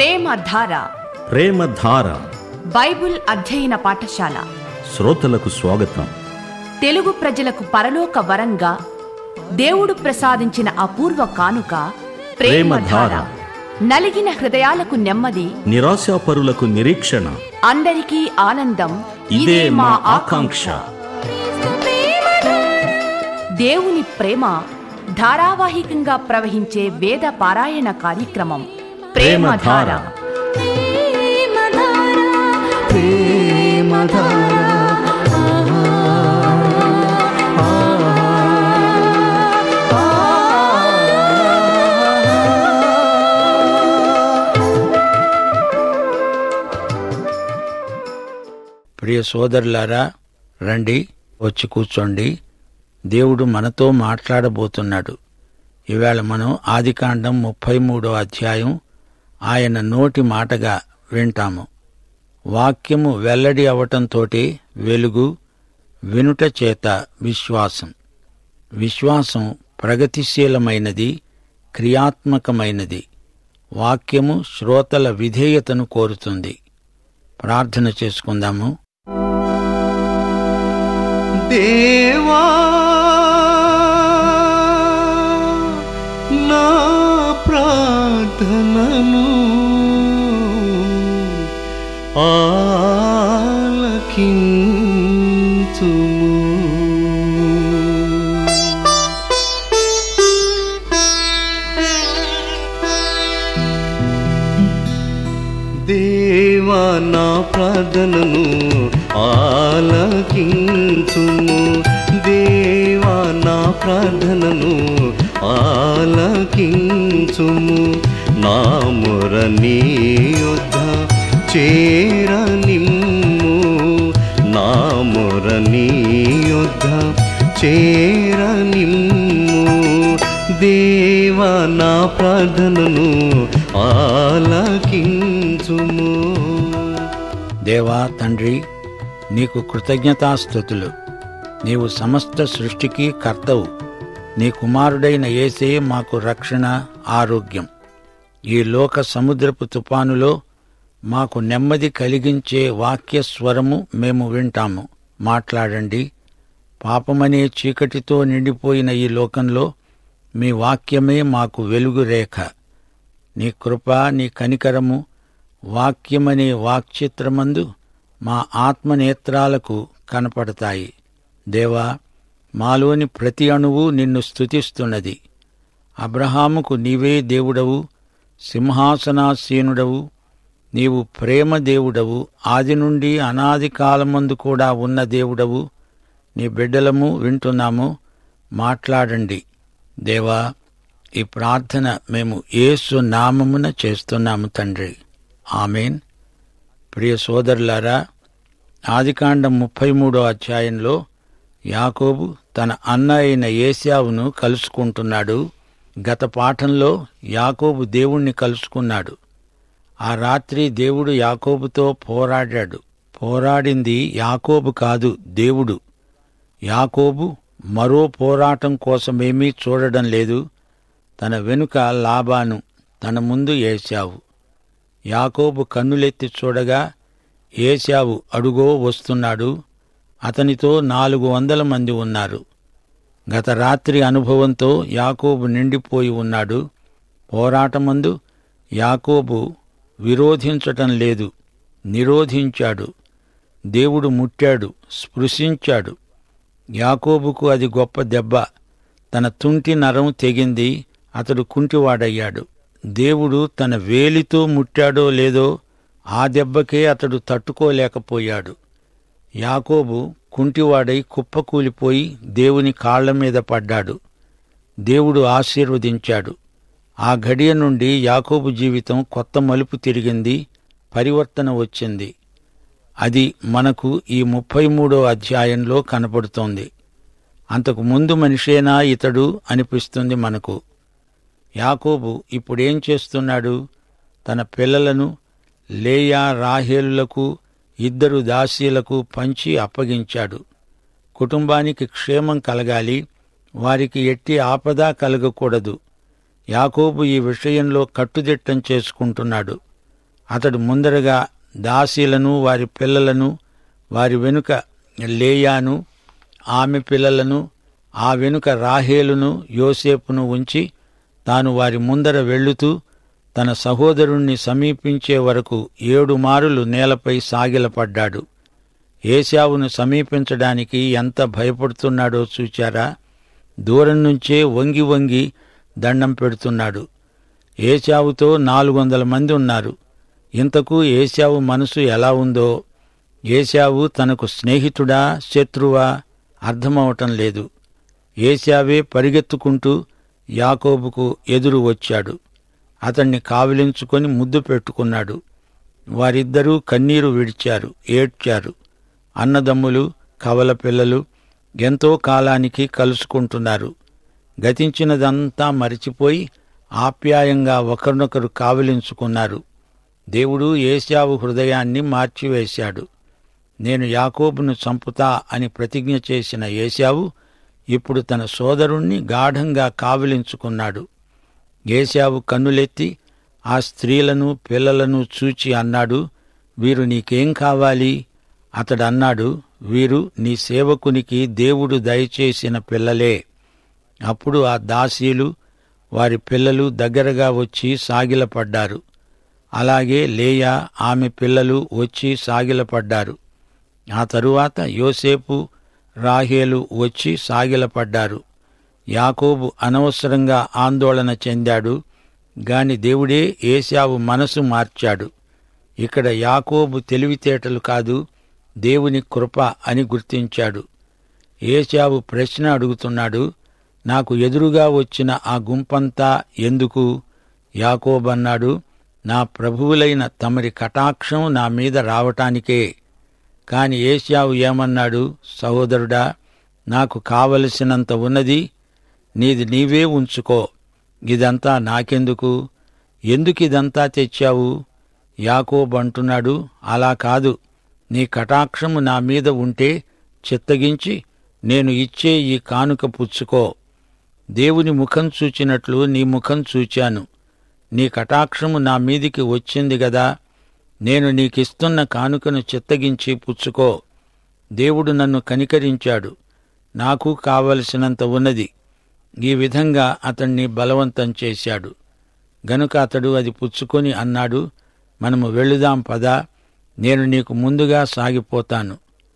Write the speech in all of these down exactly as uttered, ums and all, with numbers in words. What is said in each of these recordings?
ప్రేమధార ప్రేమధార Bible అధ్యయన పాఠశాల శ్రోతలకు స్వాగతం. తెలుగు ప్రజలకు పరలోక వరంగా దేవుడు ప్రసాదించిన అపూర్వ కానుక ప్రేమధార. నలిగిన హృదయాలకు నెమ్మది, నిరాశాపరులకు నిరీక్షణ, అందరికీ ఆనందం. ఇదే మా ఆకాంక్ష. దేవుని ప్రేమ ధారావాహికంగా ప్రవహించే వేద పారాయణ కార్యక్రమం ప్రేమధార. ప్రియ సోదరులారా, రండి, వచ్చి కూర్చోండి. దేవుడు మనతో మాట్లాడబోతున్నాడు. ఈవేళ మనం ఆదికాండం ముప్పై మూడో అధ్యాయం ఆయన నోటి మాటగా వింటాము. వాక్యము వెల్లడి అవటంతోటి వెలుగు, వినుట చేత విశ్వాసం. విశ్వాసం ప్రగతిశీలమైనది, క్రియాత్మకమైనది. వాక్యము శ్రోతల విధేయతను కోరుతుంది. ప్రార్థన చేసుకుందాము. దేవా, నా ప్రార్థనను ఆలకించుము. దేవా, నా ప్రార్థనను ఆలకించుము. దేవా, నా ప్రార్థనను ఆలకించుము. నా మొర నీ యొద్ద చేరనిమ్ము. నా మొర నీ యొద్ద చేరనిమ్ము. దేవా, నా ప్రార్థనను ఆలకించుము. దేవా తండ్రి, నీకు కృతజ్ఞతాస్తుతులు. నీవు సమస్త సృష్టికి కర్తవు. నీ కుమారుడైన యేసే మాకు రక్షణ, ఆరోగ్యం. ఈ లోక సముద్రపు తుపానులో మాకు నెమ్మది కలిగించే వాక్య స్వరము మేము వింటాము. మాట్లాడండి. పాపమనే చీకటితో నిండిపోయిన ఈ లోకంలో మీ వాక్యమే మాకు వెలుగు రేఖ. నీ కృప, నీ కనికరము వాక్యమనే వాక్చిత్రమందు మా ఆత్మనేత్రాలకు కనపడతాయి. దేవా, మాలోని ప్రతి అణువు నిన్ను స్తుతిస్తున్నది. అబ్రహాముకు నీవే దేవుడవు, సింహాసనాసీనుడవు. నీవు ప్రేమ దేవుడవు, ఆది నుండి అనాది కాలమందు కూడా ఉన్న దేవుడవు. నీ బిడ్డలము వింటున్నాము. మాట్లాడండి. దేవా, ఈ ప్రార్థన మేము యేసు నామమున చేస్తున్నాము తండ్రి. ఆమేన్. ప్రియ సోదరులారా, ఆదికాండం ముప్పై మూడో అధ్యాయంలో యాకోబు తన అన్న అయిన ఏశావును కలుసుకుంటున్నాడు. గత పాఠంలో యాకోబు దేవుణ్ణి కలుసుకున్నాడు. ఆ రాత్రి దేవుడు యాకోబుతో పోరాడాడు. పోరాడింది యాకోబు కాదు, దేవుడు. యాకోబు మరో పోరాటం కోసమేమీ చూడడం లేదు. తన వెనుక లాబాను, తన ముందు ఏశావు. యాకోబు కన్నులెత్తి చూడగా ఏశావు అడుగో వస్తున్నాడు. అతనితో నాలుగు వందల మంది ఉన్నారు. గత రాత్రి అనుభవంతో యాకోబు నిండిపోయి ఉన్నాడు. పోరాటమందు యాకోబు విరోధించటం లేదు, నిరోధించాడు. దేవుడు ముట్టాడు, స్పృశించాడు. యాకోబుకు అది గొప్ప దెబ్బ. తన తుంటి నరం తెగింది. అతడు కుంటివాడయ్యాడు. దేవుడు తన వేలితో ముట్టాడో లేదో ఆ దెబ్బకే అతడు తట్టుకోలేకపోయాడు. యాకోబు కుంటివాడై కుప్పకూలిపోయి దేవుని కాళ్ల మీద పడ్డాడు. దేవుడు ఆశీర్వదించాడు. ఆ ఘడియ నుండి యాకోబు జీవితం కొత్త మలుపు తిరిగింది, పరివర్తన వచ్చింది. అది మనకు ఈ ముప్పై మూడో అధ్యాయంలో కనపడుతోంది. అంతకు ముందు మనిషేనా ఇతడు అనిపిస్తుంది మనకు. యాకోబు ఇప్పుడేం చేస్తున్నాడు? తన పిల్లలను లేయా, రాహేలులకు, ఇద్దరు దాసీలకు పంచి అప్పగించాడు. కుటుంబానికి క్షేమం కలగాలి, వారికి ఎట్టి ఆపద కలగకూడదు. యాకోబు ఈ విషయంలో కట్టుదిట్టం చేసుకుంటున్నాడు. అతడు ముందరగా దాసీలను వారి పిల్లలను, వారి వెనుక లేయాను ఆమె పిల్లలను, ఆ వెనుక రాహేలును యోసేపును ఉంచి తాను వారి ముందర వెళ్ళుతూ తన సహోదరుణ్ణి సమీపించే వరకు ఏడు మారులు నేలపై సాగిలపడ్డాడు. ఏశావును సమీపించడానికి ఎంత భయపడుతున్నాడో చూచారా? దూరం నుంచే వంగి వంగి దండం పెడుతున్నాడు. ఏశావుతో నాలుగు వందల మంది ఉన్నారు. ఇంతకు ఏశావు మనసు ఎలా ఉందో? ఏశావు తనకు స్నేహితుడా శత్రువా అర్థమవటం లేదు. ఏశావే పరిగెత్తుకుంటూ యాకోబుకు ఎదురు వచ్చాడు. అతణ్ణి కావిలించుకొని ముద్దు పెట్టుకున్నాడు. వారిద్దరూ కన్నీరు విడిచారు, ఏడ్చారు. అన్నదమ్ములు, కవల పిల్లలు ఎంతో కాలానికి కలుసుకుంటున్నారు. గతించినదంతా మరిచిపోయి ఆప్యాయంగా ఒకరినొకరు కావిలించుకున్నారు. దేవుడు ఏశావు హృదయాన్ని మార్చివేశాడు. నేను యాకోబును చంపుతా అని ప్రతిజ్ఞ చేసిన ఏశావు ఇప్పుడు తన సోదరుణ్ణి గాఢంగా కావిలించుకున్నాడు. ఏశావు కన్నులెత్తి ఆ స్త్రీలను పిల్లలను చూచి అన్నాడు, వీరు నీకేం కావాలి? అతడన్నాడు, వీరు నీ సేవకునికి దేవుడు దయచేసిన పిల్లలే. అప్పుడు ఆ దాసీలు వారి పిల్లలు దగ్గరగా వచ్చి సాగిలపడ్డారు. అలాగే లేయా ఆమె పిల్లలు వచ్చి సాగిలపడ్డారు. ఆ తరువాత యోసేపు, రాహేలు వచ్చి సాగిలపడ్డారు. యాకోబు అనవసరంగా ఆందోళన చెందాడు గాని దేవుడే ఏశావు మనసు మార్చాడు. ఇక్కడ యాకోబు తెలివితేటలు కాదు, దేవుని కృప అని గుర్తించాడు. ఏశావు ప్రశ్న అడుగుతున్నాడు, నాకు ఎదురుగా వచ్చిన ఆ గుంపంతా ఎందుకు? యాకోబన్నాడు, నా ప్రభువులైన తమరి కటాక్షం నా మీద రావటానికే. కాని ఏశావు ఏమన్నాడు? సహోదరుడా, నాకు కావలసినంత ఉన్నది, నీది నీవే ఉంచుకో, ఇదంతా నాకెందుకు? ఎందుకిదంతా తెచ్చావు? యాకోబు అంటున్నాడు, అలా కాదు, నీ కటాక్షము నా మీద ఉంటే చిత్తగించి నేను ఇచ్చే ఈ కానుక పుచ్చుకో. దేవుని ముఖం చూచినట్లు నీ ముఖం చూచాను. నీ కటాక్షము నా మీదికి వచ్చింది గదా, నేను నీకిస్తున్న కానుకను చిత్తగించి పుచ్చుకో. దేవుడు నన్ను కనికరించాడు, నాకు కావలసినంత ఉన్నది. ఈ విధంగా అతణ్ణి బలవంతం చేశాడు. గనుక అతడు అది పుచ్చుకొని అన్నాడు, మనము వెళ్ళుదాం పదా, నేను నీకు ముందుగా సాగిపోతాను.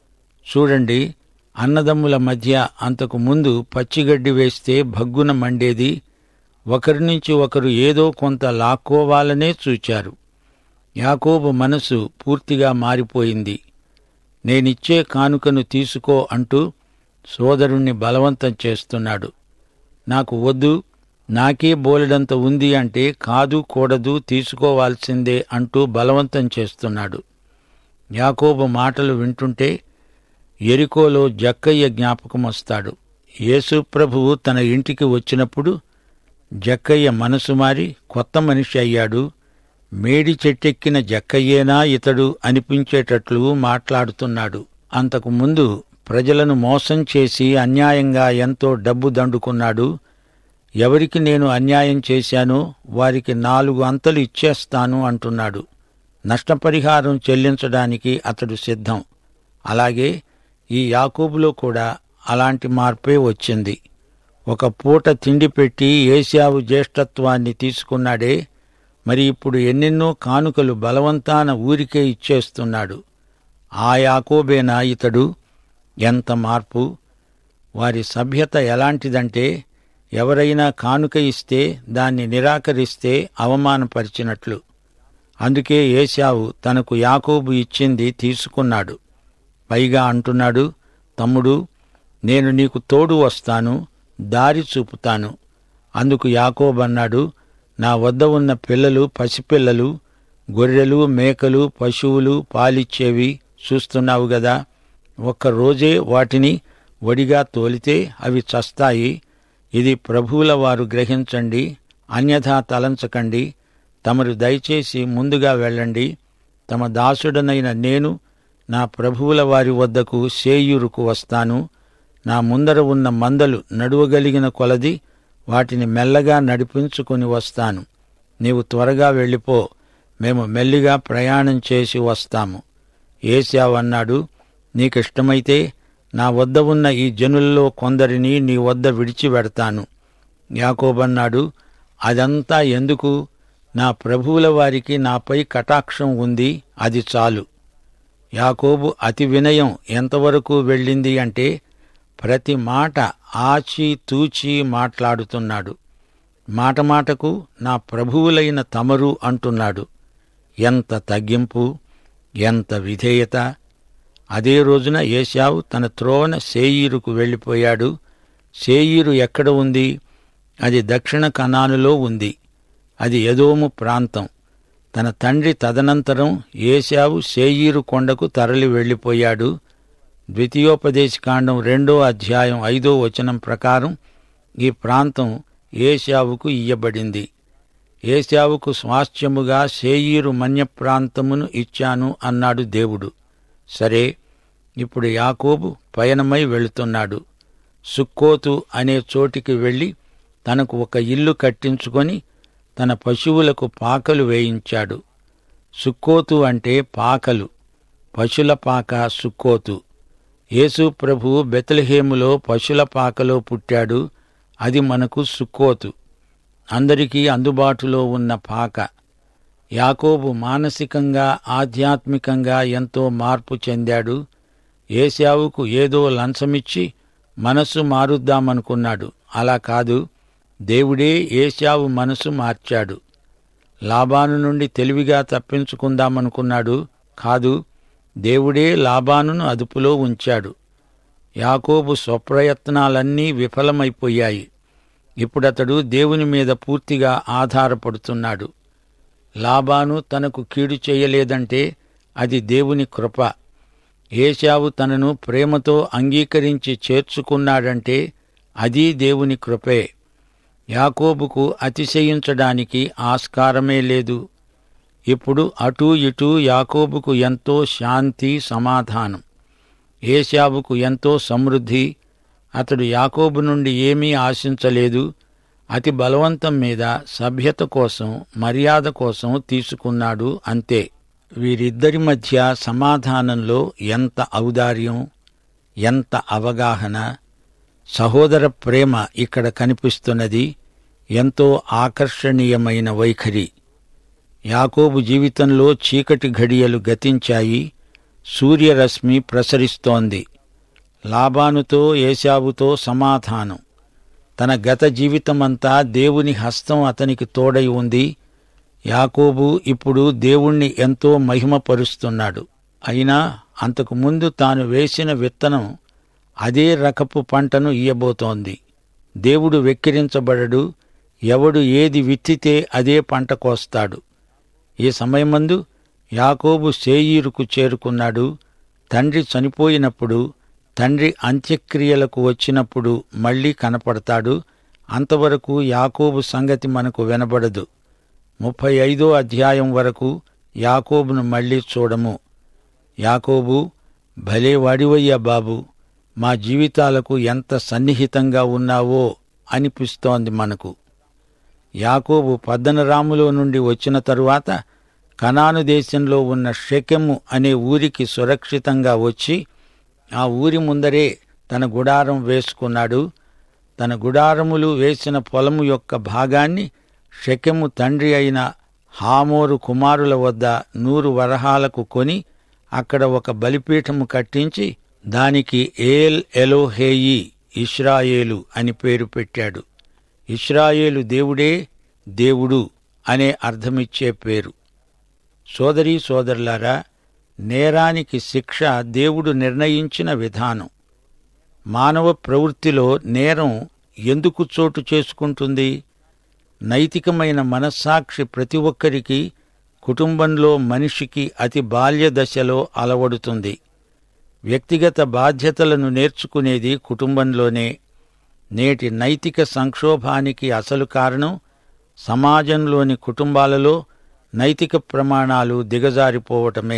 చూడండి, అన్నదమ్ముల మధ్య అంతకు ముందు పచ్చిగడ్డి వేస్తే భగ్గున మండేది. ఒకరి నుంచి ఒకరు ఏదో కొంత లాక్కోవాలనే చూచారు. యాకోబు మనసు పూర్తిగా మారిపోయింది. నేనిచ్చే కానుకను తీసుకో అంటూ సోదరుణ్ణి బలవంతం చేస్తున్నాడు. నాకు వద్దు, నాకే బోలెడంత ఉంది అంటే కాదు, కూడదు, తీసుకోవాల్సిందే అంటూ బలవంతం చేస్తున్నాడు. యాకోబు మాటలు వింటుంటే యెరికోలో జక్కయ్య జ్ఞాపకమొస్తాడు. యేసు ప్రభువు తన ఇంటికి వచ్చినప్పుడు జక్కయ్య మనసు మారి కొత్త మనిషి అయ్యాడు. మేడి చెట్టెక్కిన జక్కయ్యేనా ఇతడు అనిపించేటట్లు మాట్లాడుతున్నాడు. అంతకు ముందు ప్రజలను మోసం చేసి అన్యాయంగా ఎంతో డబ్బు దండుకున్నాడు. ఎవరికి నేను అన్యాయం చేశానో వారికి నాలుగు అంతలు ఇచ్చేస్తాను అంటున్నాడు. నష్టపరిహారం చెల్లించడానికి అతడు సిద్ధం. అలాగే ఈ యాకోబులో కూడా అలాంటి మార్పే వచ్చింది. ఒక పూట తిండి పెట్టి ఏశావు జ్యేష్ఠత్వాన్ని తీసుకున్నాడే, మరి ఇప్పుడు ఎన్నెన్నో కానుకలు బలవంతాన ఊరికే ఇచ్చేస్తున్నాడు. ఆ యాకోబేనా ఇతడు? ఎంత మార్పు! వారి సభ్యత ఎలాంటిదంటే ఎవరైనా కానుక ఇస్తే దాన్ని నిరాకరిస్తే అవమానపరిచినట్లు. అందుకే ఏశావు తనకు యాకోబు ఇచ్చింది తీసుకున్నాడు. పైగా అంటున్నాడు, తమ్ముడు, నేను నీకు తోడు వస్తాను, దారి చూపుతాను. అందుకు యాకోబు అన్నాడు, నా వద్ద ఉన్న పిల్లలు పసిపిల్లలు, గొర్రెలు, మేకలు, పశువులు పాలిచ్చేవి చూస్తున్నావు గదా. ఒక్కరోజే వాటిని వడిగా తోలితే అవి చస్తాయి. ఇది ప్రభువుల వారు గ్రహించండి, అన్యథా తలంచకండి. తమరు దయచేసి ముందుగా వెళ్ళండి. తమ దాసుడనైన నేను నా ప్రభువుల వారి వద్దకు సేయూరుకు వస్తాను. నా ముందర ఉన్న మందలు నడువగలిగిన కొలది వాటిని మెల్లగా నడిపించుకొని వస్తాను. నీవు త్వరగా వెళ్ళిపో, మేము మెల్లిగా ప్రయాణం చేసి వస్తాము. ఏశావు అన్నాడు, నీకిష్టమైతే నా వద్ద ఉన్న ఈ జనుల్లో కొందరిని నీ వద్ద విడిచిపెడతాను. యాకోబన్నాడు, అదంతా ఎందుకు? నా ప్రభువుల వారికి నాపై కటాక్షం ఉంది, అది చాలు. యాకోబు అతి వినయం ఎంతవరకు వెళ్ళింది అంటే ప్రతి మాట ఆచి తూచి మాట్లాడుతున్నాడు. మాట మాటకు నా ప్రభువులైన తమరు అంటున్నాడు. ఎంత తగ్గింపు, ఎంత విధేయత! అదే రోజున ఏశావు తన త్రోవన శేయీరుకు వెళ్ళిపోయాడు. శేయీరు ఎక్కడ ఉంది? అది దక్షిణ కనానులో ఉంది. అది ఎదోము ప్రాంతం. తన తండ్రి తదనంతరం ఏశావు శేయీరు కొండకు తరలి వెళ్ళిపోయాడు. ద్వితీయోపదేశకాండం రెండో అధ్యాయం ఐదో వచనం ప్రకారం ఈ ప్రాంతం ఏశావుకు ఇయ్యబడింది. ఏశావుకు స్వాస్థ్యముగా శేయీరు మన్య ప్రాంతమును ఇచ్చాను అన్నాడు దేవుడు. సరే, ఇప్పుడు యాకోబు పయనమై వెళుతున్నాడు. సుక్కోతు అనే చోటికి వెళ్లి తనకు ఒక ఇల్లు కట్టించుకొని తన పశువులకు పాకలు వేయించాడు. సుక్కోతు అంటే పాకలు, పశుల పాక సుక్కోతు. యేసు ప్రభువు బెత్లెహేములో పశుల పాకలో పుట్టాడు. అది మనకు సుక్కోతు, అందరికీ అందుబాటులో ఉన్న పాక. యాకోబు మానసికంగా ఆధ్యాత్మికంగా ఎంతో మార్పు చెందాడు. ఏశావుకు ఏదో లంచమిచ్చి మనస్సు మారుద్దామనుకున్నాడు. అలా కాదు, దేవుడే ఏశావు మనసు మార్చాడు. లాబాను నుండి తెలివిగా తప్పించుకుందామనుకున్నాడు. కాదు, దేవుడే లాబానును అదుపులో ఉంచాడు. యాకోబు స్వప్రయత్నాలన్నీ విఫలమైపోయాయి. ఇప్పుడతడు దేవుని మీద పూర్తిగా ఆధారపడుతున్నాడు. లాబాను తనకు కీడు చేయలేదంటే అది దేవుని కృప. ఏశావు తనను ప్రేమతో అంగీకరించి చేర్చుకున్నాడంటే అది దేవుని కృపే. యాకోబుకు అతిశయించడానికి ఆస్కారమే లేదు. ఇప్పుడు అటూ ఇటూ యాకోబుకు ఎంతో శాంతి, సమాధానం. ఏశావుకు ఎంతో సమృద్ధి. అతడు యాకోబు నుండి ఏమీ ఆశించలేదు. అతి బలవంతం మీద సభ్యత కోసం, మర్యాద కోసం తీసుకున్నాడు, అంతే. వీరిద్దరి మధ్య సమాధానంలో ఎంత ఔదార్యం, ఎంత అవగాహన! సహోదర ప్రేమ ఇక్కడ కనిపిస్తున్నది. ఎంతో ఆకర్షణీయమైన వైఖరి. యాకోబు జీవితంలో చీకటి ఘడియలు గతించాయి. సూర్యరశ్మి ప్రసరిస్తోంది. లాబానుతో, ఏశావుతో సమాధానం. తన గత జీవితమంతా దేవుని హస్తం అతనికి తోడై ఉంది. యాకోబు ఇప్పుడు దేవుణ్ణి ఎంతో మహిమపరుస్తున్నాడు. అయినా అంతకుముందు తాను వేసిన విత్తనం అదే రకపు పంటను ఇయ్యబోతోంది. దేవుడు వెక్కిరించబడడు. ఎవడు ఏది విత్తితే అదే పంట కోస్తాడు. ఈ సమయమందు యాకోబు శేయీరుకు చేరుకున్నాడు. తండ్రి చనిపోయినప్పుడు, తండ్రి అంత్యక్రియలకు వచ్చినప్పుడు మళ్లీ కనపడతాడు. అంతవరకు యాకోబు సంగతి మనకు వినబడదు. ముప్పై ఐదో అధ్యాయం వరకు యాకోబును మళ్లీ చూడము. యాకోబు, భలే వాడివయ్యా బాబు, మా జీవితాలకు ఎంత సన్నిహితంగా ఉన్నావో అనిపిస్తోంది మనకు. యాకోబు పద్దనరాములో నుండి వచ్చిన తరువాత కనాను దేశంలో ఉన్న షెకెము అనే ఊరికి సురక్షితంగా వచ్చి ఆ ఊరి ముందరే తన గుడారం వేసుకున్నాడు. తన గుడారములు వేసిన పొలము యొక్క భాగాన్ని షెకెము తండ్రి అయిన హామోరు కుమారుల వద్ద నూరు వరహాలకు కొని అక్కడ ఒక బలిపీఠము కట్టించి దానికి ఏల్ ఎలోహేయి ఇశ్రాయేలు అని పేరు పెట్టాడు. ఇశ్రాయేలు దేవుడే దేవుడు అనే అర్థమిచ్చే పేరు. సోదరీ సోదరులారా, నేరానికి శిక్ష దేవుడు నిర్ణయించిన విధానం. మానవ ప్రవృత్తిలో నేరం ఎందుకు చోటు చేసుకుంటుంది? నైతికమైన మనస్సాక్షి ప్రతి ఒక్కరికి కుటుంబంలో మనిషికి అతి బాల్య దశలో అలవడుతుంది. వ్యక్తిగత బాధ్యతలను నేర్చుకునేది కుటుంబంలోనే. నేటి నైతిక సంక్షోభానికి అసలు కారణం సమాజంలోని కుటుంబాలలో నైతిక ప్రమాణాలు దిగజారిపోవటమే.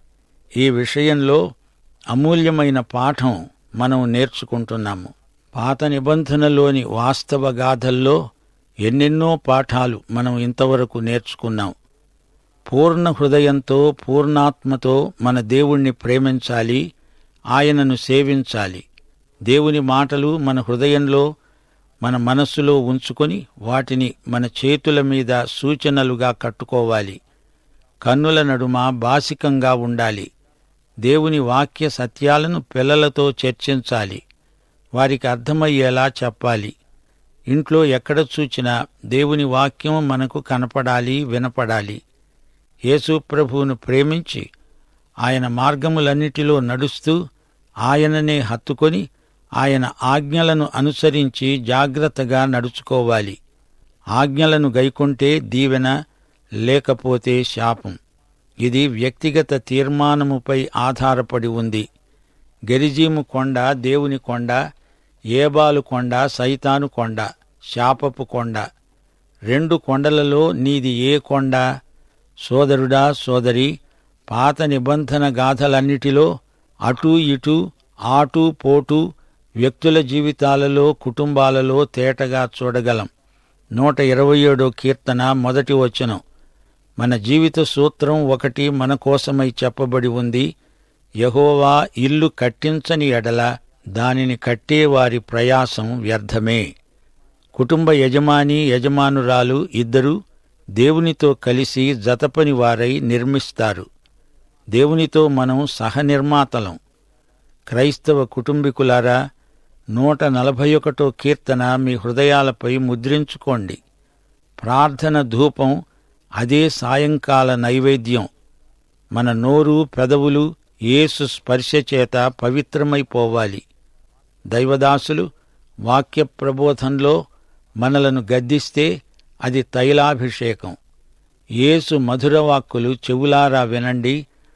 ఈ విషయంలో అమూల్యమైన పాఠం మనం నేర్చుకుంటున్నాము. పాత నిబంధనలోని వాస్తవ గాథల్లో ఎన్నెన్నో పాఠాలు మనం ఇంతవరకు నేర్చుకున్నాం. పూర్ణ హృదయంతో పూర్ణాత్మతో మన దేవుణ్ణి ప్రేమించాలి, ఆయనను సేవించాలి. దేవుని మాటలు మన హృదయంలో, మన మనస్సులో ఉంచుకొని వాటిని మన చేతుల మీద సూచనలుగా కట్టుకోవాలి. కన్నుల నడుమ బాసికంగా ఉండాలి. దేవుని వాక్య సత్యాలను పిల్లలతో చర్చించాలి. వారికి అర్థమయ్యేలా చెప్పాలి. ఇంట్లో ఎక్కడ చూచినా దేవుని వాక్యం మనకు కనపడాలి, వినపడాలి. యేసు ప్రభువును ప్రేమించి ఆయన మార్గములన్నిటిలో నడుస్తూ ఆయననే హత్తుకొని ఆయన ఆజ్ఞలను అనుసరించి జాగ్రత్తగా నడుచుకోవాలి. ఆజ్ఞలను గైకొంటే దీవెన, లేకపోతే శాపం. ఇది వ్యక్తిగత తీర్మానముపై ఆధారపడి ఉంది. గెరిజీము కొండ దేవుని కొండ, ఏబాలు కొండ సైతాను కొండ, శాపపు కొండ. రెండు కొండలలో నీది ఏ కొండ? సోదరుడా, సోదరి, పాత నిబంధన గాథలన్నిటిలో అటూ ఇటూ, ఆటూ పోటూ వ్యక్తుల జీవితాలలో, కుటుంబాలలో తేటగా చూడగలం. నూట ఇరవై ఏడో కీర్తన మొదటి వచనం. మన జీవిత సూత్రం ఒకటి మన కోసమై చెప్పబడి ఉంది. యెహోవా ఇల్లు కట్టించని ఎడల దానిని కట్టేవారి ప్రయాసం వ్యర్థమే. కుటుంబ యజమాని, యజమానురాలు ఇద్దరూ దేవునితో కలిసి జతపని వారై నిర్మిస్తారు. దేవునితో మనం సహనిర్మాతలం. క్రైస్తవ కుటుంబీకులారా, నూట నలభై ఒకటో కీర్తన మీ హృదయాలపై ముద్రించుకోండి. ప్రార్థన ధూపం అదే సాయంకాల నైవేద్యం. మన నోరు, పెదవులు యేసు స్పర్శ చేత పవిత్రమైపోవాలి. దైవదాసులు వాక్య ప్రబోధంలో మనలను గద్దిస్తే అది తైలాభిషేకం. యేసు మధురవాక్కులు చెవులారా వినండి,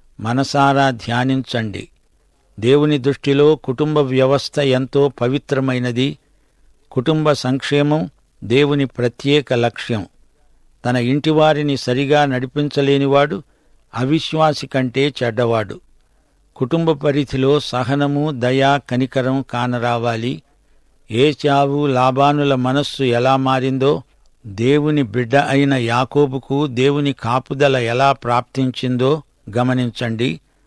మనసారా ధ్యానించండి. దేవుని దృష్టిలో కుటుంబ వ్యవస్థ ఎంతో పవిత్రమైనది. కుటుంబ సంక్షేమం దేవుని ప్రత్యేక లక్ష్యం. తన ఇంటివారిని సరిగా నడిపించలేనివాడు అవిశ్వాసి కంటే చెడ్డవాడు. కుటుంబ పరిధిలో సహనము, దయ, కనికరం కానరావాలి. ఏశావు, లాబానుల మనస్సు ఎలా మారిందో, దేవుని బిడ్డ అయిన యాకోబుకు దేవుని కాపుదల ఎలా ప్రాప్తించిందో గమనించండి.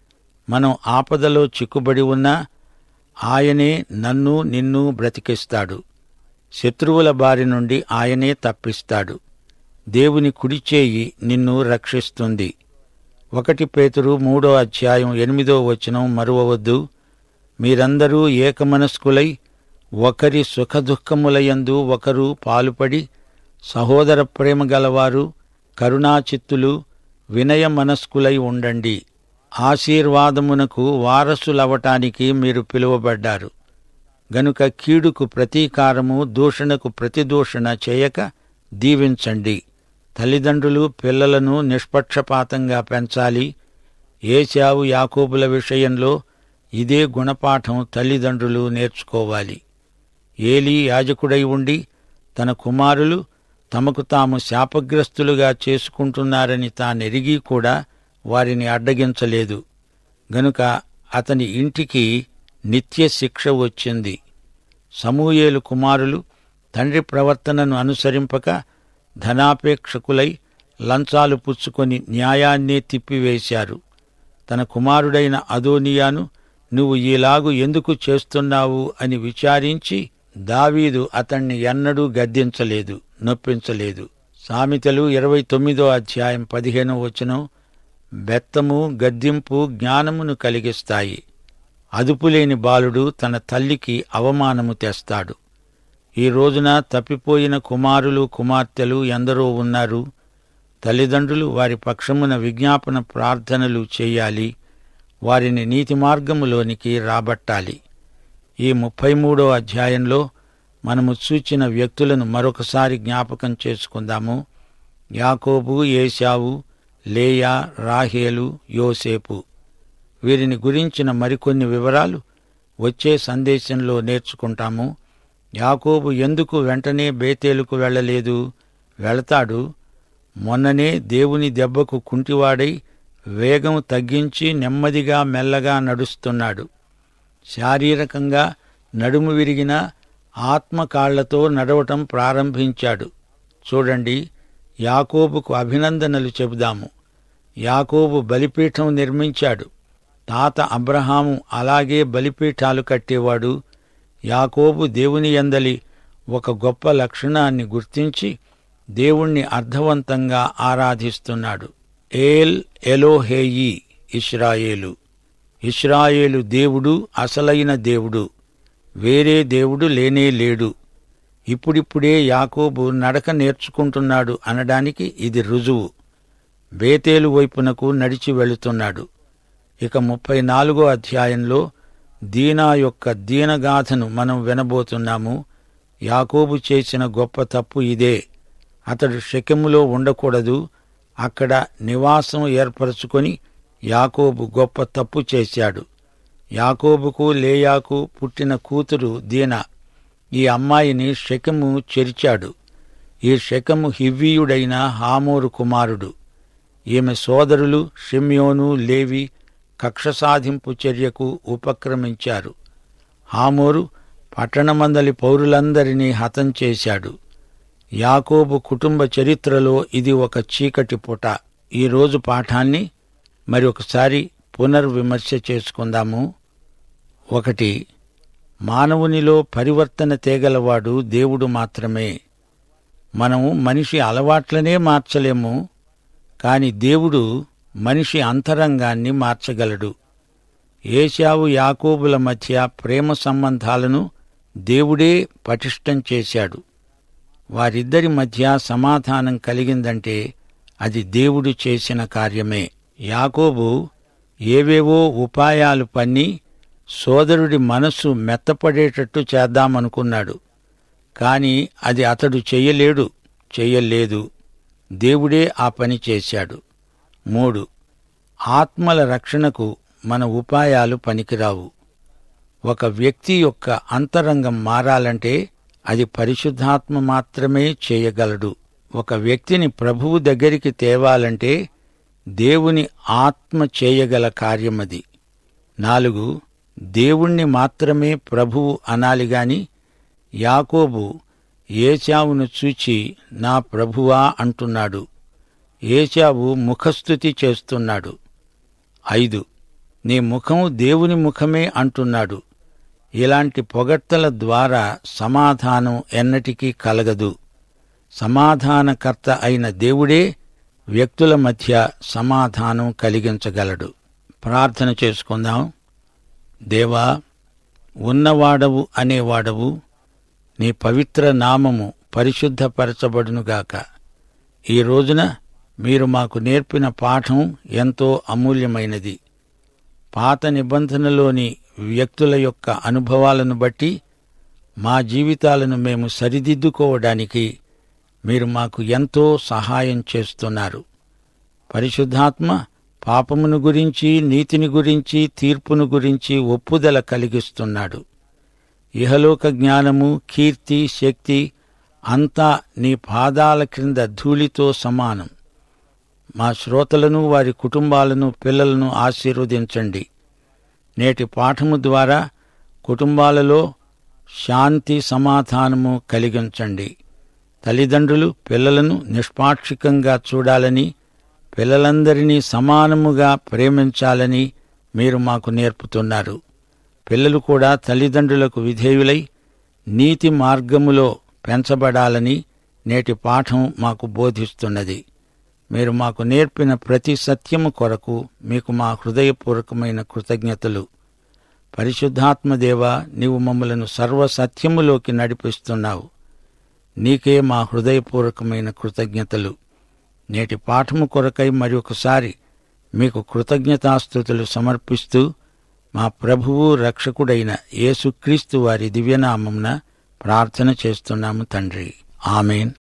మనం ఆపదలో చిక్కుబడి ఉన్నా ఆయనే నన్ను, నిన్ను బ్రతికిస్తాడు. శత్రువుల బారి నుండి ఆయనే తప్పిస్తాడు. దేవుని కుడిచేయి నిన్ను రక్షిస్తుంది. ఒకటి పేతురు మూడో అధ్యాయం ఎనిమిదో వచనం మరువవద్దు. మీరందరూ ఏకమనస్కులై ఒకరి సుఖదుఖములయందు ఒకరు పాలుపడి సహోదర ప్రేమ గలవారు, కరుణాచిత్తులు, వినయ మనస్కులై ఉండండి. ఆశీర్వాదమునకు వారసులవటానికి మీరు పిలువబడ్డారు. గనుక కీడుకు ప్రతీకారము, దూషణకు ప్రతిదూషణ చేయక దీవించండి. తల్లిదండ్రులు పిల్లలను నిష్పక్షపాతంగా పెంచాలి. ఏశావు, యాకోబుల విషయంలో ఇదే గుణపాఠం తల్లిదండ్రులు నేర్చుకోవాలి. ఏలీ యాజకుడై ఉండి తన కుమారులు తమకు తాము శాపగ్రస్తులుగా చేసుకుంటున్నారని తానెరిగి కూడా వారిని అడ్డగించలేదు. గనుక అతని ఇంటికి నిత్య శిక్ష వచ్చింది. సమూయేలు కుమారులు తండ్రి ప్రవర్తనను అనుసరింపక ధనాపేక్షకులై లంచాలు పుచ్చుకొని న్యాయాన్నే తిప్పివేశారు. తన కుమారుడైన అదోనియాను నువ్వు ఈలాగు ఎందుకు చేస్తున్నావు అని విచారించి దావీదు అతణ్ణి ఎన్నడూ గద్దించలేదు, నొప్పించలేదు. సామెతలు ఇరవై తొమ్మిదో అధ్యాయం పదిహేనో వచనం. బెత్తము, గద్దింపు జ్ఞానమును కలిగిస్తాయి. అదుపులేని బాలుడు తన తల్లికి అవమానము తెస్తాడు. ఈ రోజున తప్పిపోయిన కుమారులు, కుమార్తెలు ఎందరో ఉన్నారు. తల్లిదండ్రులు వారి పక్షమున విజ్ఞాపన ప్రార్థనలు చేయాలి. వారిని నీతి మార్గములోనికి రాబట్టాలి. ఈ ముప్పై మూడో అధ్యాయంలో మనము చూచిన వ్యక్తులను మరొకసారి జ్ఞాపకం చేసుకుందాము. యాకోబు, ఏశావు, లేయా, రాహేలు, యోసేపు. వీరిని గురించిన మరికొన్ని వివరాలు వచ్చే సందేశంలో నేర్చుకుంటాము. యాకోబు ఎందుకు వెంటనే బేతేలుకు వెళ్లలేదు? వెళతాడు. మొన్ననే దేవుని దెబ్బకు కుంటివాడై వేగం తగ్గించి నెమ్మదిగా మెల్లగా నడుస్తున్నాడు. శారీరకంగా నడుము విరిగిన ఆత్మకాళ్లతో నడవటం ప్రారంభించాడు. చూడండి, యాకోబుకు అభినందనలు చెబుదాము. యాకోబు బలిపీఠం నిర్మించాడు. తాత అబ్రహాము అలాగే బలిపీఠాలు కట్టేవాడు. యాకోబు దేవుని యందలి ఒక గొప్ప లక్షణాన్ని గుర్తించి దేవుణ్ణి అర్థవంతంగా ఆరాధిస్తున్నాడు. ఏల్ ఎలోహేయి ఇశ్రాయేలు. ఇశ్రాయేలు దేవుడు అసలైన దేవుడు, వేరే దేవుడు లేనే లేడు. ఇప్పుడిప్పుడే యాకోబు నడక నేర్చుకుంటున్నాడు అనడానికి ఇది రుజువు. బేతేలు వైపునకు నడిచి వెళుతున్నాడు. ఇక ముప్పై నాలుగో అధ్యాయంలో దీనా యొక్క దీనగాథను మనం వినబోతున్నాము. యాకోబు చేసిన గొప్ప తప్పు ఇదే. అతడు షెకెములో ఉండకూడదు. అక్కడ నివాసం ఏర్పరచుకొని యాకోబు గొప్ప తప్పు చేశాడు. యాకోబుకు లేయాకు పుట్టిన కూతురు దీనా. ఈ అమ్మాయిని షెకెము చెరిచాడు. ఈ షెకెము హివ్వీయుడైన హామోరు కుమారుడు. ఈమె సోదరులు షిమ్యోను, లేవి కక్ష సాధింపు చర్యకు ఉపక్రమించారు. హామోరు పట్టణమందలి పౌరులందరినీ హతం చేశాడు. యాకోబు కుటుంబ చరిత్రలో ఇది ఒక చీకటి పుట. ఈరోజు పాఠాన్ని మరి ఒకసారి పునర్విమర్శ చేసుకుందాము. ఒకటి, మానవునిలో పరివర్తన తేగలవాడు దేవుడు మాత్రమే. మనము మనిషి అలవాట్లనే మార్చలేము, కాని దేవుడు మనిషి అంతరంగాన్ని మార్చగలడు. ఏశావు యాకోబుల మధ్య ప్రేమ సంబంధాలను దేవుడే పటిష్టం చేశాడు. వారిద్దరి మధ్య సమాధానం కలిగిందంటే అది దేవుడు చేసిన కార్యమే. యాకోబు ఏవేవో ఉపాయాలు పన్ని సోదరుడి మనస్సు మెత్తపడేటట్టు చేద్దామనుకున్నాడు. కాని అది అతడు చెయ్యలేడు, చెయ్యలేదు. దేవుడే ఆ పని చేశాడు. మూడు, ఆత్మల రక్షణకు మన ఉపాయాలు పనికిరావు. ఒక వ్యక్తి యొక్క అంతరంగం మారాలంటే అది పరిశుద్ధాత్మ మాత్రమే చేయగలడు. ఒక వ్యక్తిని ప్రభువు దగ్గరికి తేవాలంటే దేవుని ఆత్మ చేయగల కార్యమది. నాలుగు, దేవుణ్ణి మాత్రమే ప్రభువు అనాలిగాని యాకోబు ఏశావును చూచి నా ప్రభువా అంటున్నాడు. ఏశావు ముఖస్తుతి చేస్తున్నాడు. ఐదు, నీ ముఖం దేవుని ముఖమే అంటున్నాడు. ఇలాంటి పొగడ్తల ద్వారా సమాధానం ఎన్నటికీ కలగదు. సమాధానకర్త అయిన దేవుడే వ్యక్తుల మధ్య సమాధానం కలిగించగలడు. ప్రార్థన చేసుకుందాం. దేవా, ఉన్నవాడవు అనేవాడవు, నీ పవిత్ర నామము పరిశుద్ధపరచబడునుగాక. ఈ రోజున మీరు మాకు నేర్పిన పాఠం ఎంతో అమూల్యమైనది. పాత నిబంధనలోని వ్యక్తుల యొక్క అనుభవాలను బట్టి మా జీవితాలను మేము సరిదిద్దుకోవడానికి మీరు మాకు ఎంతో సహాయం చేస్తున్నారు. పరిశుద్ధాత్మ పాపమును గురించి, నీతిని గురించి, తీర్పును గురించి ఒప్పుదల కలిగిస్తున్నాడు. ఇహలోక జ్ఞానము, కీర్తి, శక్తి అంతా నీ పాదాల క్రింద ధూళితో సమానం. మా శ్రోతలను, వారి కుటుంబాలను, పిల్లలను ఆశీర్వదించండి. నేటి పాఠము ద్వారా కుటుంబాలలో శాంతి, సమాధానము కలిగించండి. తల్లిదండ్రులు పిల్లలను నిష్పాక్షికంగా చూడాలని, పిల్లలందరినీ సమానముగా ప్రేమించాలని మీరు మాకు నేర్పుతున్నారు. పిల్లలు కూడా తల్లిదండ్రులకు విధేయులై నీతి మార్గములో పెంచబడాలని నేటి పాఠం మాకు బోధిస్తున్నది. మీరు మాకు నేర్పిన ప్రతి సత్యము కొరకు మీకు మా హృదయపూర్వకమైన కృతజ్ఞతలు. పరిశుద్ధాత్మదేవా, నీవు మమ్మలను సర్వసత్యములోకి నడిపిస్తున్నావు. నీకే మా హృదయపూర్వకమైన కృతజ్ఞతలు. నేటి పాఠము కొరకై మరి ఒకసారి మీకు కృతజ్ఞతాస్తుతులు సమర్పిస్తూ మా ప్రభువు రక్షకుడైన యేసుక్రీస్తు వారి దివ్యనామమున ప్రార్థన చేస్తున్నాము తండ్రి. ఆమేన్.